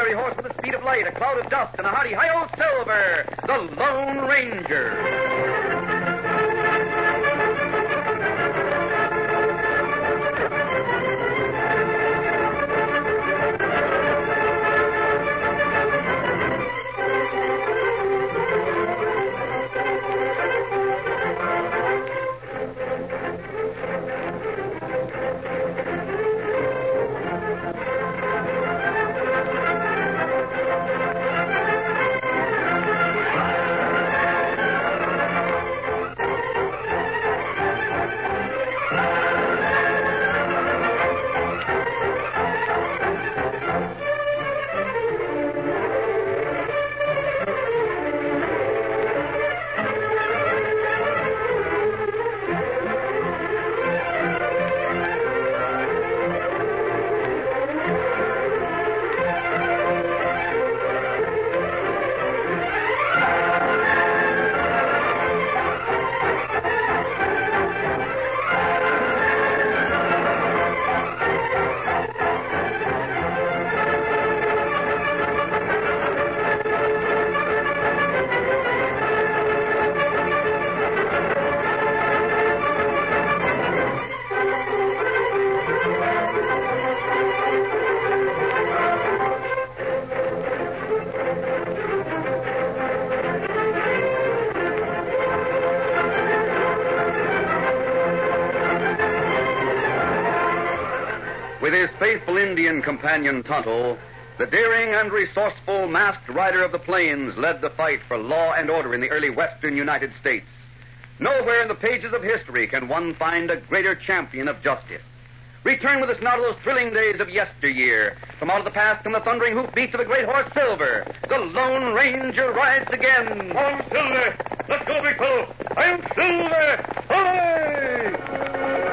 fiery horse with the speed of light, a cloud of dust, and a hearty hi-yo Silver, the Lone Ranger. With his faithful Indian companion Tonto, the daring and resourceful masked rider of the plains led the fight for law and order in the early western United States. Nowhere in the pages of history can one find a greater champion of justice. Return with us now to those thrilling days of yesteryear. From out of the past come the thundering hoofbeats of the great horse Silver. The Lone Ranger rides again. I'm Silver. Let's go, big fellow. I'm Silver. Hooray!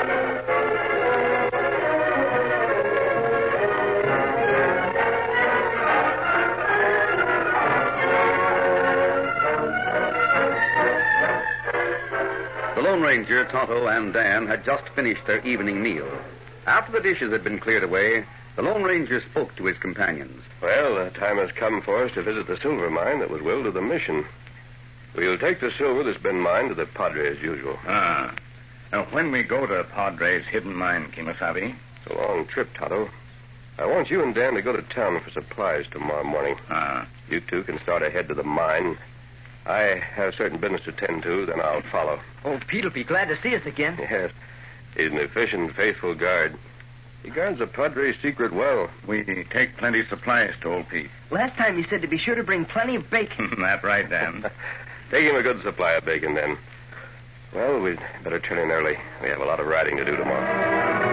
The Lone Ranger, Tonto, and Dan had just finished their evening meal. After the dishes had been cleared away, the Lone Ranger spoke to his companions. Well, the time has come for us to visit the silver mine that was willed to the mission. We'll take the silver that's been mined to the Padre as usual. Now, when we go to Padre's hidden mine, Kimasabi? It's a long trip, Tonto. I want you and Dan to go to town for supplies tomorrow morning. You two can start ahead to the mine. I have certain business to tend to, then I'll follow. Old Pete will be glad to see us again. Yes. He's an efficient, faithful guard. He guards the Padre's secret well. We take plenty supplies to old Pete. Last time he said to be sure to bring plenty of bacon. That's right, Dan. Take him a good supply of bacon, then. Well, we'd better turn in early. We have a lot of riding to do tomorrow.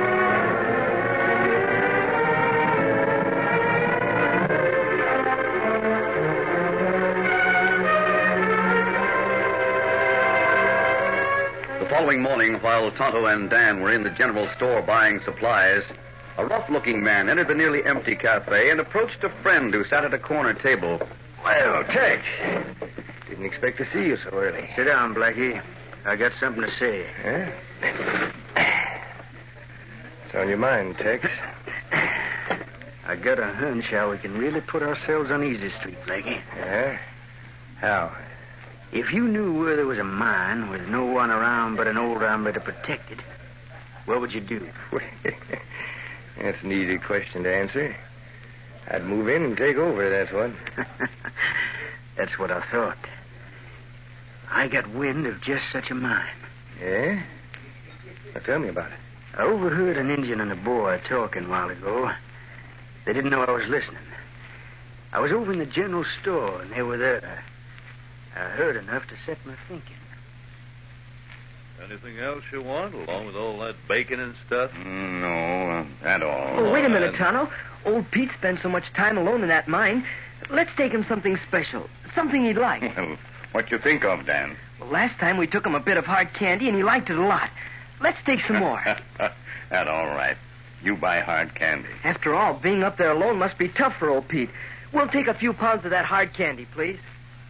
The following morning, while Tonto and Dan were in the general store buying supplies, a rough-looking man entered the nearly empty cafe and approached a friend who sat at a corner table. Well, Tex, didn't expect to see you so early. Sit down, Blackie. I got something to say. What's on your mind, Tex? I got a hunch how we can really put ourselves on easy street, Blackie. Yeah? How? If you knew where there was a mine with no one around but an old hombre to protect it, what would you do? That's an easy question to answer. I'd move in and take over, that's what. That's what I thought. I got wind of just such a mine. Yeah? Well, tell me about it. I overheard an Indian and a boy talking a while ago. They didn't know I was listening. I was over in the general store, and they were there. I heard enough to set my thinking. Anything else you want, along with all that bacon and stuff? No, at all. Oh, wait a minute, Tonto. Old Pete spends so much time alone in that mine. Let's take him something special, something he'd like. Well, what you think of, Dan? Well, last time we took him a bit of hard candy, and he liked it a lot. Let's take some more. That's all right. You buy hard candy. After all, being up there alone must be tough for old Pete. We'll take a few pounds of that hard candy, please.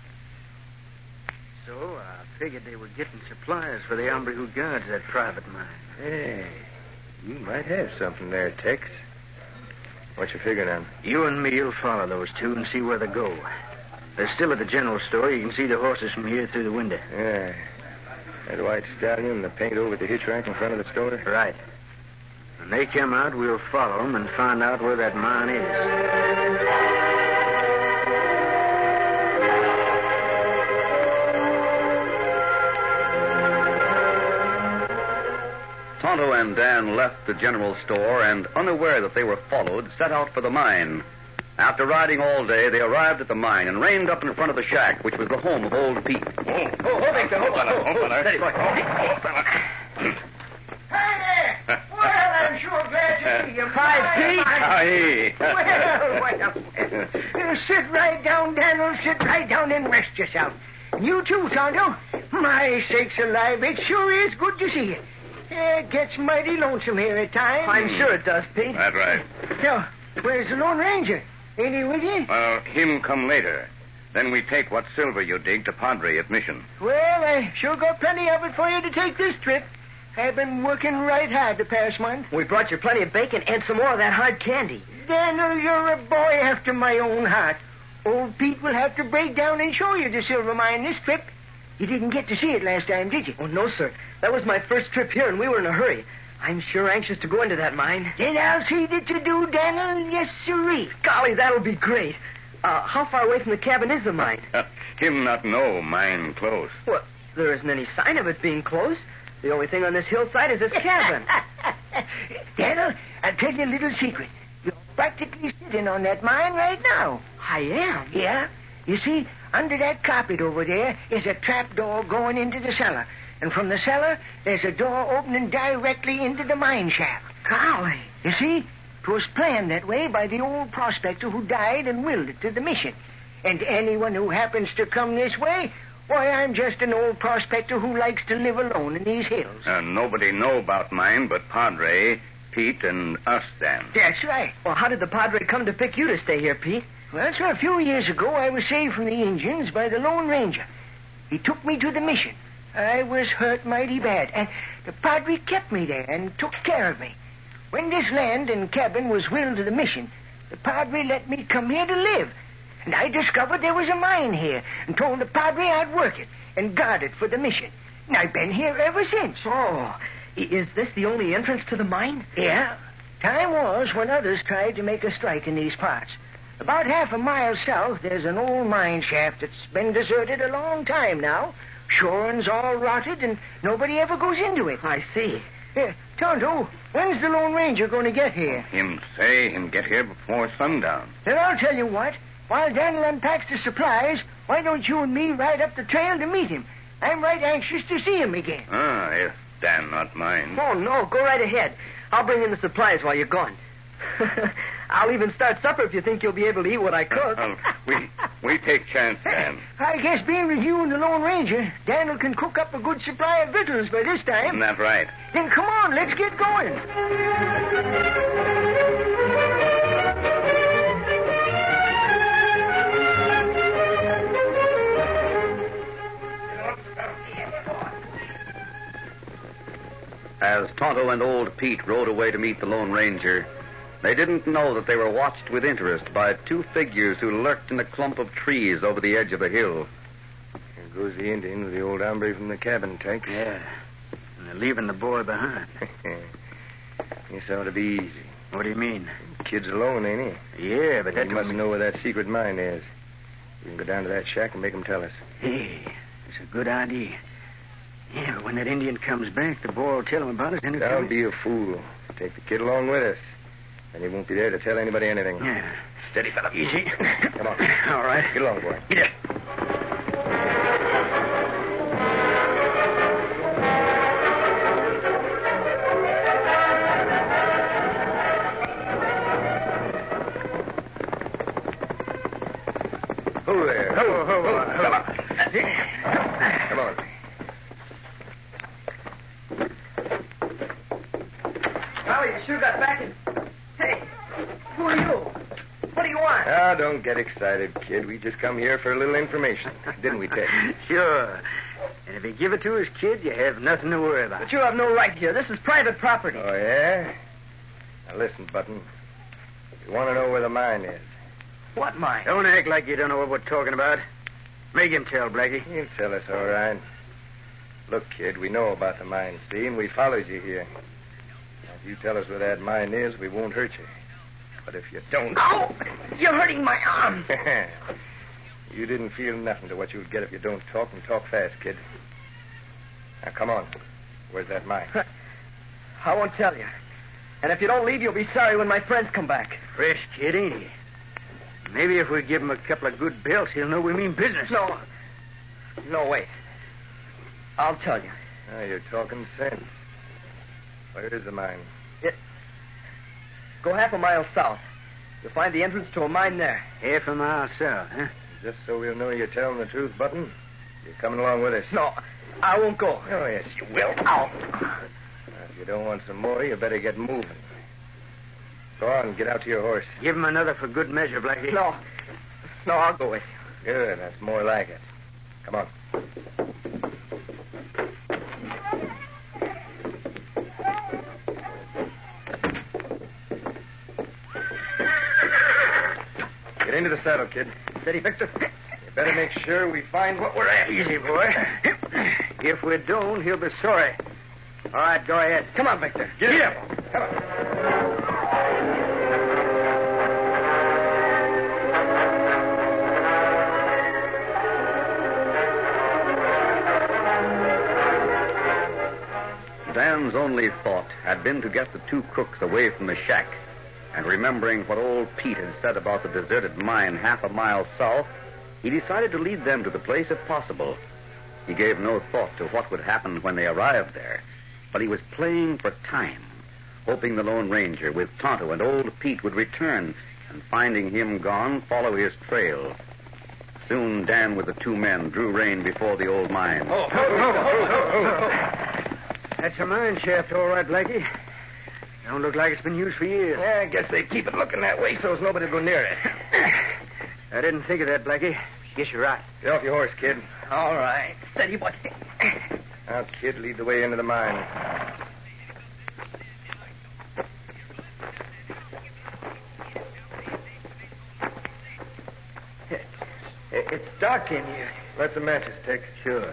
So I figured they were getting supplies for the hombre who guards that private mine. Hey, you might have something there, Tex. What you figuring on? You and me will follow those two and see where they go. They're still at the general store. You can see the horses from here through the window. Yeah. That white stallion and the paint over at the hitch rack in front of the store? Right. When they come out, we'll follow them and find out where that mine is. Tonto and Dan left the general store and, unaware that they were followed, set out for the mine. After riding all day, they arrived at the mine and reined up in front of the shack, which was the home of old Pete. Hold, Victor, hold on. Steady, boy. Hey there! Well, I'm sure glad to see you. Hi, Pete. Well, sit right down, Daniel. Sit right down and rest yourself. And you too, Tonto. My sakes alive, it sure is good to see you. It gets mighty lonesome here at times. I'm sure it does, Pete. That's right. So, where's the Lone Ranger? Ain't he with you? Well, him come later. Then we take what silver you dig to Padre at Mission. Well, I sure got plenty of it for you to take this trip. I've been working right hard the past month. We brought you plenty of bacon and some more of that hard candy. Daniel, you're a boy after my own heart. Old Pete will have to break down and show you the silver mine this trip. You didn't get to see it last time, did you? Oh, no, sir. That was my first trip here, and we were in a hurry. I'm sure anxious to go into that mine. Then I'll see that you do, Daniel. Yes, sirree. Golly, that'll be great. How far away from the cabin is the mine? Him not know mine close. Well, there isn't any sign of it being close. The only thing on this hillside is this cabin. Daniel, I'll tell you a little secret. You're practically sitting on that mine right now. I am? Yeah. You see, under that carpet over there is a trap door going into the cellar. And from the cellar, there's a door opening directly into the mine shaft. Golly. You see, 'twas planned that way by the old prospector who died and willed it to the mission. And anyone who happens to come this way, why, I'm just an old prospector who likes to live alone in these hills. Nobody know about mine but Padre, Pete, and us, then. That's right. Well, how did the Padre come to pick you to stay here, Pete? Well, sir, a few years ago, I was saved from the Indians by the Lone Ranger. He took me to the mission. I was hurt mighty bad, and the Padre kept me there and took care of me. When this land and cabin was willed to the mission, the Padre let me come here to live. And I discovered there was a mine here and told the Padre I'd work it and guard it for the mission. And I've been here ever since. Oh, is this the only entrance to the mine? Yeah. Time was when others tried to make a strike in these parts. About half a mile south, there's an old mine shaft that's been deserted a long time now. Shore's all rotted, and nobody ever goes into it. I see. Tonto, when's the Lone Ranger going to get here? Him say him get here before sundown. Then I'll tell you what. While Daniel unpacks the supplies, why don't you and me ride up the trail to meet him? I'm right anxious to see him again. If Dan not mind. Oh, no, go right ahead. I'll bring in the supplies while you're gone. I'll even start supper if you think you'll be able to eat what I cook. We take chance, Dan. I guess being with you and the Lone Ranger, Daniel can cook up a good supply of victuals by this time. Isn't that right? Then come on, let's get going. As Tonto and old Pete rode away to meet the Lone Ranger, they didn't know that they were watched with interest by two figures who lurked in a clump of trees over the edge of the hill. Here goes the Indian with the old hombre from the cabin, Tex. Yeah. And they're leaving the boy behind. This ought to be easy. What do you mean? Kid's alone, ain't he? Yeah, but that He must know where that secret mine is. We can go down to that shack and make him tell us. Hey, it's a good idea. Yeah, but when that Indian comes back, the boy will tell him about it. Then Don't be a fool. Take the kid along with us. And he won't be there to tell anybody anything. Yeah. Steady, fella. Easy. Come on. All right. Get along, boy. Yeah. Ho there. Ho. Come on. Come on. Golly, you sure got back in... Hey, who are you? What do you want? Ah, don't get excited, kid. We just come here for a little information. Didn't we, Tex? Sure. And if you give it to us, kid, you have nothing to worry about. But you have no right here. This is private property. Oh, yeah? Now, listen, Button. We want to know where the mine is. What mine? Don't act like you don't know what we're talking about. Make him tell, Blackie. You tell us, all right. Look, kid, we know about the mine, see, and we followed you here. Now, if you tell us where that mine is, we won't hurt you. But if you don't... Ow! You're hurting my arm. You didn't feel nothing to what you would get if you don't talk, and talk fast, kid. Now, come on. Where's that mine? I won't tell you. And if you don't leave, you'll be sorry when my friends come back. Fresh kid, ain't he? Maybe if we give him a couple of good belts, he'll know we mean business. No, wait. I'll tell you. Now, you're talking sense. Where is the mine? Go half a mile south. You'll find the entrance to a mine there. Half a mile south, huh? Just so we'll know you're telling the truth, Button, you're coming along with us. No, I won't go. Oh, yes, you will. Ow! Now, if you don't want some more, you better get moving. Go on, get out to your horse. Give him another for good measure, Blackie. No, I'll go with you. Good, that's more like it. Come on. Get into the saddle, kid. Steady, Victor. You better make sure we find what we're after. Easy, boy. If we don't, he'll be sorry. All right, go ahead. Come on, Victor. Get up. Come on. Dan's only thought had been to get the two crooks away from the shack. And remembering what old Pete had said about the deserted mine half a mile south, he decided to lead them to the place if possible. He gave no thought to what would happen when they arrived there, but he was playing for time, hoping the Lone Ranger with Tonto and old Pete would return, and finding him gone, follow his trail. Soon Dan with the two men drew rein before the old mine. That's a mine shaft, all right, Blackie. Don't look like it's been used for years. Yeah, I guess they keep it looking that way so as nobody will go near it. I didn't think of that, Blackie. Guess you're right. Get off your horse, kid. All right. Steady, boy. Now, kid, lead the way into the mine. It's dark in here. Let some matches, Tex. Sure.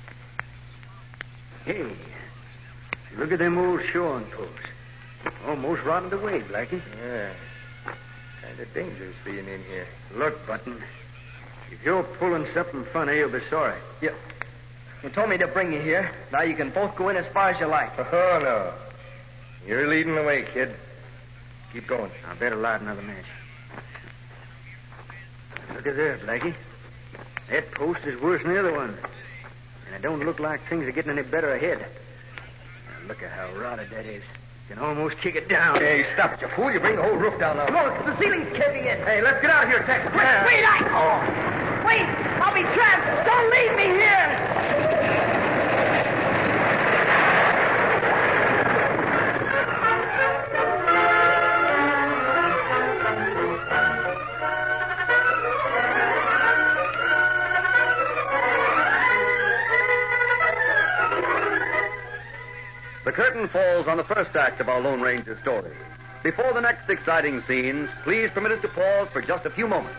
Hey, look at them old shoring posts. Almost rotted away, Blackie. Yeah. Kind of dangerous being in here. Look, Button, if you're pulling something funny, you'll be sorry. You told me to bring you here. Now you can both go in as far as you like. Oh, no. You're leading the way, kid. Keep going. I better light another match. Look at there, Blackie. That post is worse than the other one. And it don't look like things are getting any better ahead. Now, look at how rotted that is. You can almost kick it down. Hey, stop it, you fool. You bring the whole roof down now. Look, the ceiling's caving in. Hey, let's get out of here, Tex. Wait, Wait, I'll be trapped. Don't leave me here. The curtain falls on the first act of our Lone Ranger story. Before the next exciting scenes, please permit us to pause for just a few moments.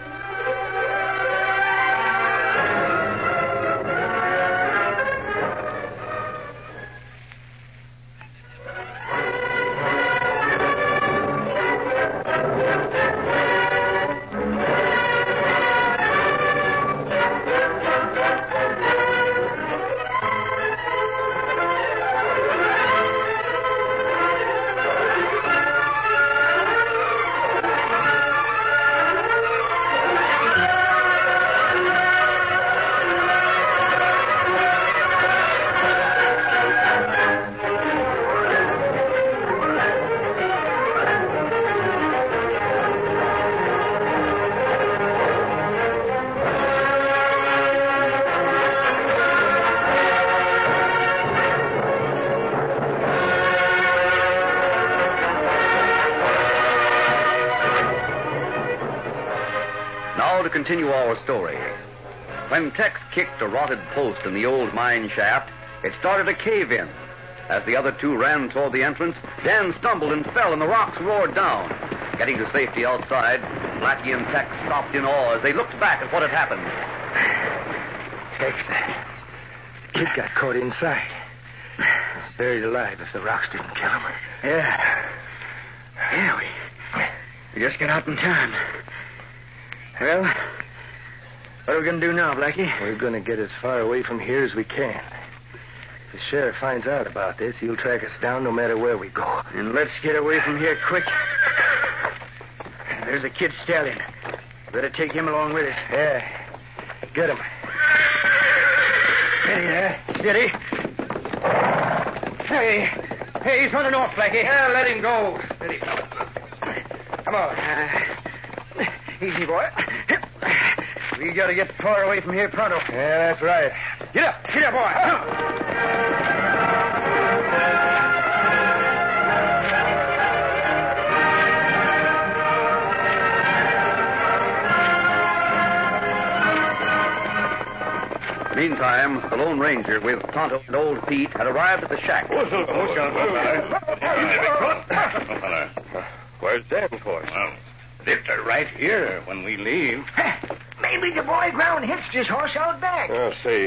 To continue our story. When Tex kicked a rotted post in the old mine shaft, it started to cave in. As the other two ran toward the entrance, Dan stumbled and fell and the rocks roared down. Getting to safety outside, Blackie and Tex stopped in awe as they looked back at what had happened. Tex, the kid got caught inside. Buried alive if the rocks didn't kill him. Yeah. Yeah, we just got out in time. Well, what are we going to do now, Blackie? We're going to get as far away from here as we can. If the sheriff finds out about this, he'll track us down no matter where we go. And let's get away from here quick. There's a kid stallion. Better take him along with us. Yeah. Get him. Steady there. Steady. Hey, he's running off, Blackie. Yeah, let him go. Steady. Come on. Easy, boy. We got to get far away from here pronto. Yeah, that's right. Get up, boy. Meantime, the Lone Ranger with Tonto and Old Pete had arrived at the shack. Where's Dan for? Well, Victor right here when we leave. Maybe the boy ground hitched his horse out back. I'll see.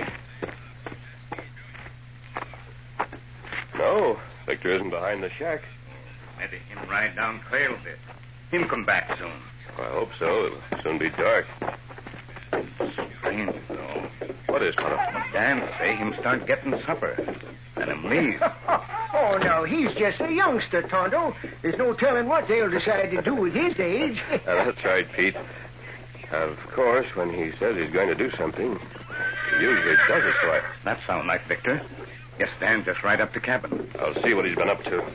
No, Victor isn't behind the shack. Maybe him ride down trail a bit. Him come back soon. I hope so. It'll soon be dark. Strange, though. What is, Tonto? Dan say him start getting supper. And him leave. Oh, no, he's just a youngster, Tonto. There's no telling what they'll decide to do at his age. That's right, Pete. Of course, when he says he's going to do something, he usually does it right. That sound like Victor. Guess Dan just right up the cabin. I'll see what he's been up to.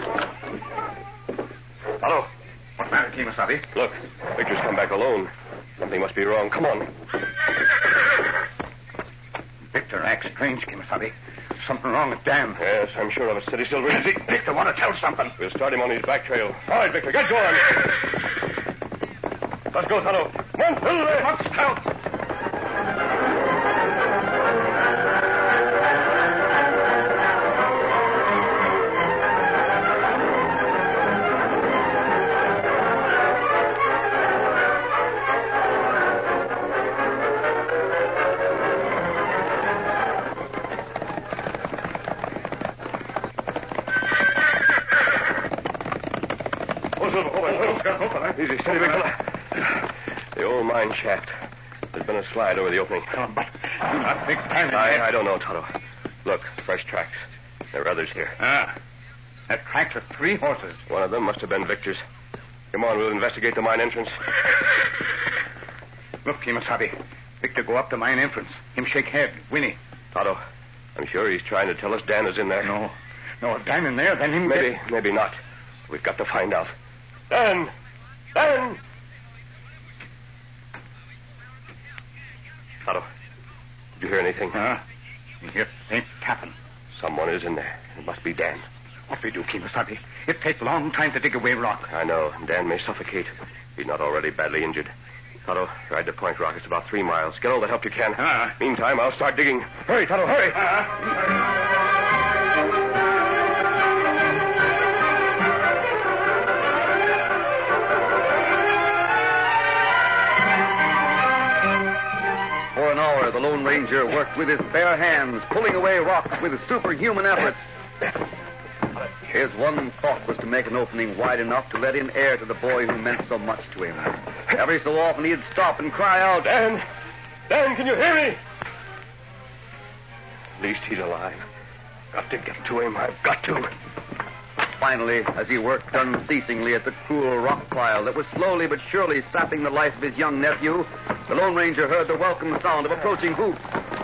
Hello. What's the matter, Kemosabe? Look, Victor's come back alone. Something must be wrong. Come on. Victor acts strange, Kemosabe. Something wrong with Dan. Yes, I'm sure of it. Steady, Silver. Victor want to tell something. We'll start him on his back trail. All right, Victor, get going. Let's go, Tonto. Come on, Silver. Let's help. Easy, steady, Victor. The old mine shaft. There's been a slide over the opening. Oh, but do not think Dan... I don't know, Tonto. Look, fresh tracks. There are others here. That tracks of 3 horses. One of them must have been Victor's. Come on, we'll investigate the mine entrance. Look, Kemosabe. Victor go up the mine entrance. Him shake head. Winnie. Tonto, I'm sure he's trying to tell us Dan is in there. No, if Dan in there, then him... Maybe not. We've got to find out. Dan! Dan! Tonto, did you hear anything? You hear faint tapping. Someone is in there. It must be Dan. What we do, Kemosabe? It takes a long time to dig away rock. I know. Dan may suffocate. He's not already badly injured. Tonto, ride to Point Rock. It's about 3 miles. Get all the help you can. Meantime, I'll start digging. Hurry, Tonto, hurry! For an hour, the Lone Ranger worked with his bare hands, pulling away rocks with superhuman efforts. His one thought was to make an opening wide enough to let in air to the boy who meant so much to him. Every so often he'd stop and cry out, Dan! Dan, can you hear me? At least he's alive. Got to get to him. I've got to. Finally, as he worked unceasingly at the cruel rock pile that was slowly but surely sapping the life of his young nephew, the Lone Ranger heard the welcome sound of approaching hoofs.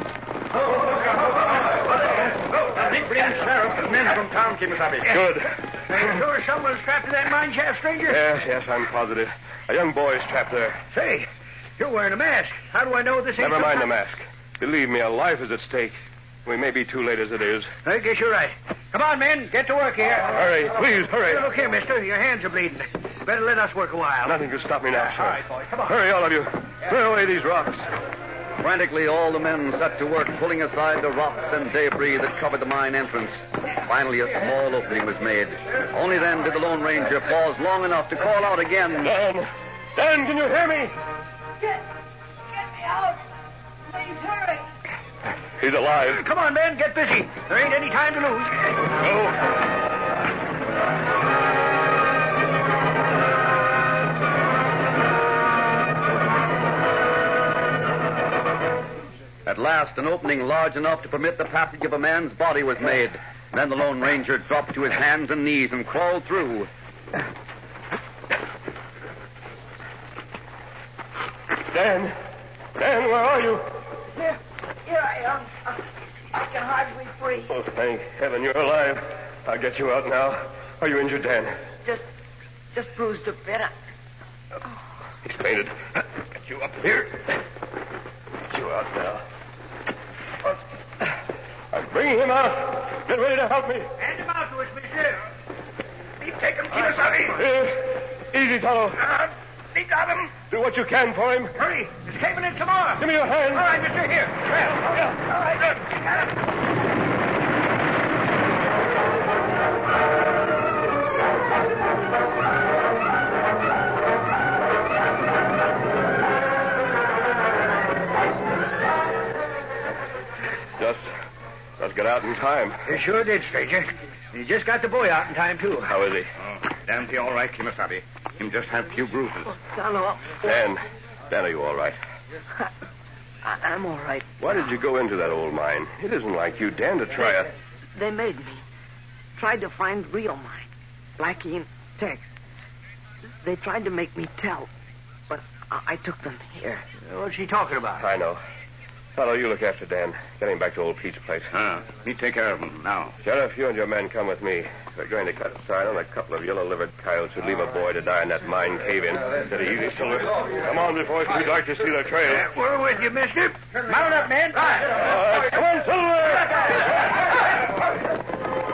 Big Green Sheriff and men from town, Kemosabe. Good. Are you sure someone's trapped in that mine shaft, stranger? Yes, I'm positive. A young boy's trapped there. Say, you're wearing a mask. How do I know this ain't... Never mind the mask. Believe me, a life is at stake. We may be too late as it is. I guess you're right. Come on, men. Get to work here. Hurry, please, hurry. Look here, mister. Your hands are bleeding. Better let us work a while. Nothing can stop me now, sir. All right, boy. Come on. Hurry, all of you. Clear away these rocks. Frantically, all the men set to work pulling aside the rocks and debris that covered the mine entrance. Finally, a small opening was made. Only then did the Lone Ranger pause long enough to call out again. Dan! Dan, can you hear me? Get me out. Please hurry. He's alive. Come on, men, get busy. There ain't any time to lose. No. At last, an opening large enough to permit the passage of a man's body was made. Then the Lone Ranger dropped to his hands and knees and crawled through. Dan! Dan, where are you? Here I am. I can hardly breathe. Oh, thank heaven you're alive. I'll get you out now. Are you injured, Dan? Just bruised a bit. He's fainted. Get you up here. Get you out now. I'm bringing him out. Get ready to help me. Hand him out to us, monsieur. Take him, Kimasabi. Easy, fellow. They got him. Do what you can for him. Hurry. There's caving in some more. Give me your hand. All right, monsieur, here. All right, good. Got him. Just got out in time. You sure did, stranger. You just got the boy out in time, too. How is he? Dan's he all right, Kimasabi? Him just have few bruises. Dan, are you all right? I'm all right. Why did you go into that old mine? It isn't like you, Dan, to try it. They made me. Tried to find real mine. Blackie and Tex. They tried to make me tell, but I took them here. What's she talking about? I know. Fellow, you look after Dan. Get him back to old Pete's place. Me take care of him now. Sheriff, you and your men come with me. We're going to cut a sign on a couple of yellow-livered coyotes who leave a boy to die in that mine cave-in. Instead of easy, Silver. Come on before it's too dark to see the trail. We're with you, mister. Mount up, man. Come on, Silver!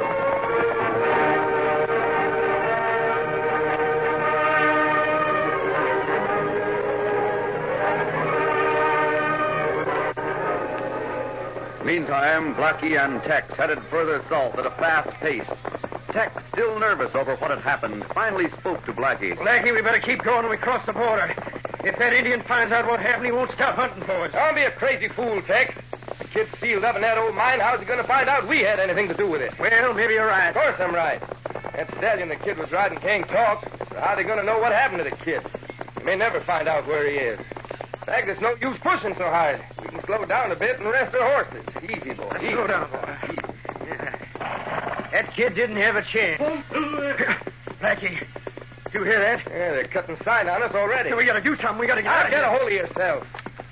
Meantime, Blackie and Tex headed further south at a fast pace. Tex, still nervous over what had happened, finally spoke to Blackie. Blackie, we better keep going when we cross the border. If that Indian finds out what happened, he won't stop hunting for us. Don't be a crazy fool, Tex. The kid's sealed up in that old mine. How's he going to find out we had anything to do with it? Well, maybe you're right. Of course I'm right. That stallion the kid was riding can't talk. So how are they going to know what happened to the kid? They may never find out where he is. In fact, there's no use pushing so hard. We can slow down a bit and rest our horses. Easy, boy. Easy. Slow down, boy. That kid didn't have a chance. Blackie, you hear that? Yeah, they're cutting sign on us already. So we got to do something. We got to get out of Get here. a hold of yourself.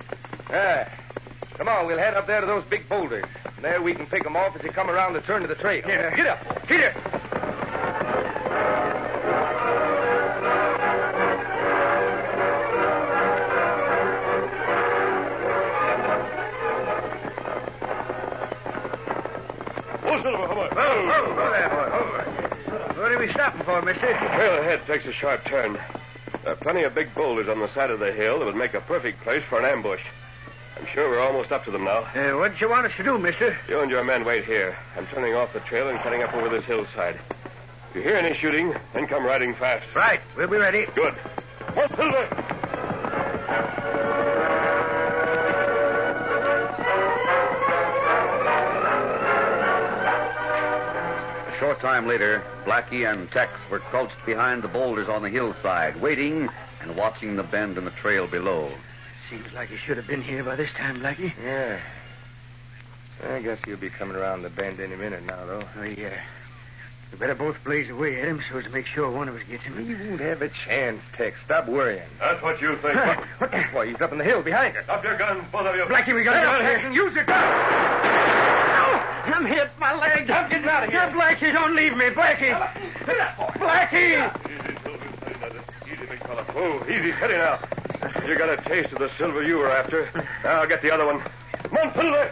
Come on, we'll head up there to those big boulders. There we can pick them off as they come around the turn of the trail. Yeah. Get up, boy. Peter. What are we stopping for, mister? The trail ahead takes a sharp turn. There are plenty of big boulders on the side of the hill that would make a perfect place for an ambush. I'm sure we're almost up to them now. What you want us to do, mister? You and your men wait here. I'm turning off the trail and cutting up over this hillside. If you hear any shooting, then come riding fast. Right. We'll be ready. Good. Come on, Silver! A short time later, Blackie and Tex were crouched behind the boulders on the hillside, waiting and watching the bend in the trail below. Seems like he should have been here by this time, Blackie. Yeah. I guess he'll be coming around the bend any minute now, though. We better both blaze away at him so as to make sure one of us gets him. He won't have a chance, Tex. Stop worrying. That's what you think. What? Why, he's up in the hill behind us. Drop your gun, both of you. Blackie, we got to get out of here. Use your gun. I'm hit. My leg. I'm getting out of here. Blackie, don't leave me. Blackie. Blackie. Easy, Silver. Easy, big fella. Oh, easy. Steady now. You got a taste of the silver you were after. Now I'll get the other one. Come on, Silver.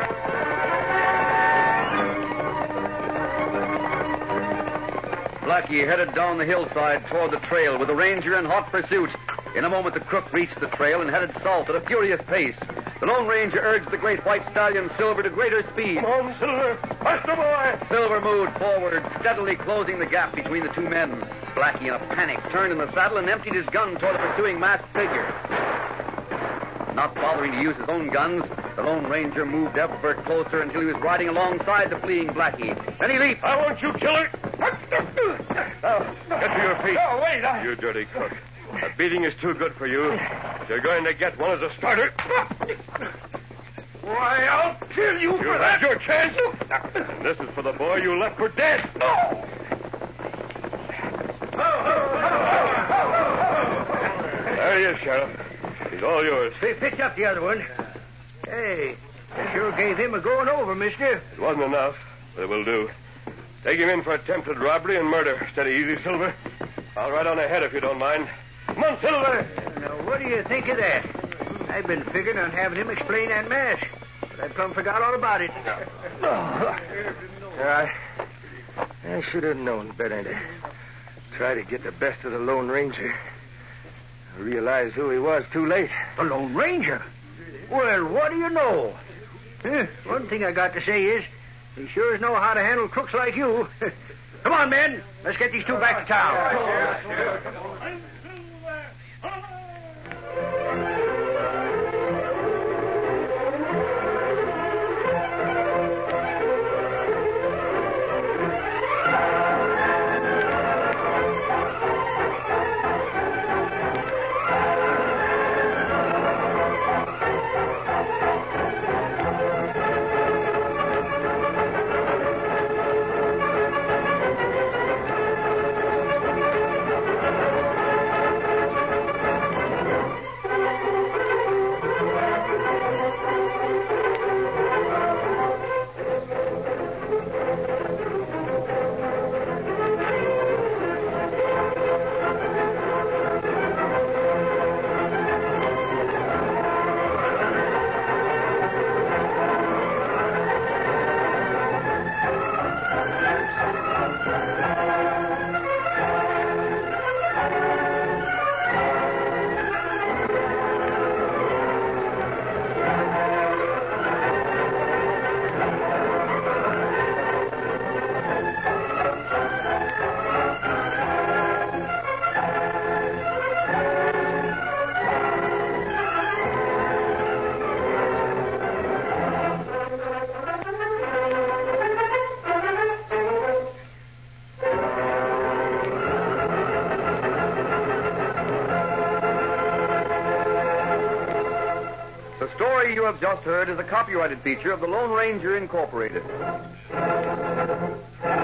Blackie headed down the hillside toward the trail with the ranger in hot pursuit. In a moment, the crook reached the trail and headed south at a furious pace. The Lone Ranger urged the great white stallion Silver to greater speed. Come on, Silver. Faster, boy. Silver moved forward, steadily closing the gap between the two men. Blackie, in a panic, turned in the saddle and emptied his gun toward the pursuing masked figure. Not bothering to use his own guns, the Lone Ranger moved ever closer until he was riding alongside the fleeing Blackie. Then he leaped. I want you, killer. Get to your feet. Oh, wait. You dirty crook. A beating is too good for you. You're going to get one as a starter. Why, I'll kill you for had that. your chance. And this is for the boy you left for dead. No. There he is, Sheriff. He's all yours. They picked up the other one. Hey, you sure gave him a going over, mister. It wasn't enough, but it will do. Take him in for attempted robbery and murder. Steady easy, Silver. I'll ride on ahead if you don't mind. Come on, Silver. Now, what do you think of that? I've been figuring on having him explain that mask, but I plumb forgot all about it. I should have known better to try to get the best of the Lone Ranger. I realized who he was too late. The Lone Ranger? Well, what do you know? One thing I got to say is, he sure know how to handle crooks like you. Come on, men. Let's get these two back to town. The story you have just heard is a copyrighted feature of the Lone Ranger Incorporated.